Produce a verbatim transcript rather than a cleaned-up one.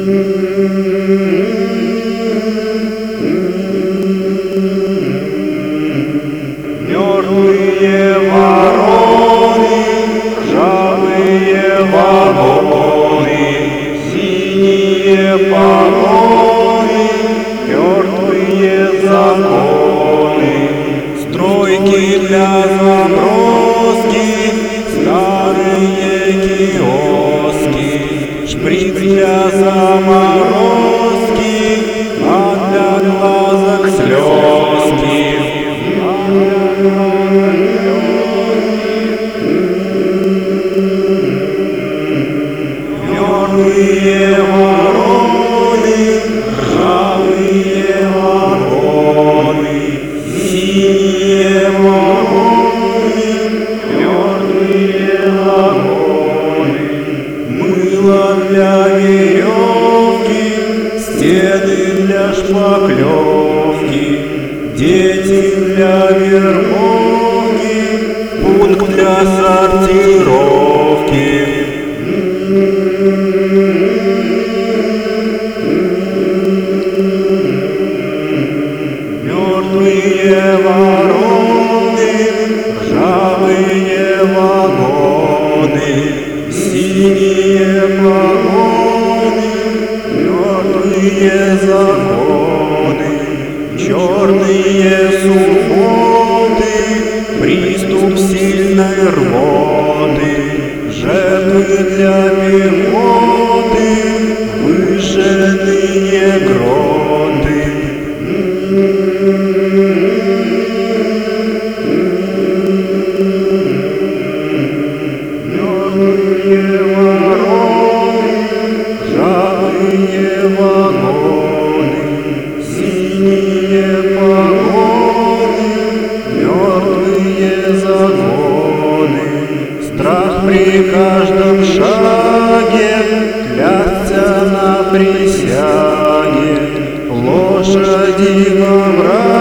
Мертвые вороны, ржавые вагоны, синие погоны, мертвые законы, стройки для заброски, старые киоски, шприц для заморозки, а для глазок слезки. Мертвые вороны, ржавые вагоны, синие вагоны, мертвые вагоны, мыло для веревки, стены для шпаклевки, дети для вербовки, пункт для сортировки. Мертвые вороны, ржавые вагоны, синие погоны, мертвые законы, черные субботы, приступ сильной рвоты, жертвы для пехоты, вышедшие гроты. Мертвые вороны, ржавые вагоны, синие погоны, мертвые законы, страх при каждом шаге, клясться на присяге, лошади во враге.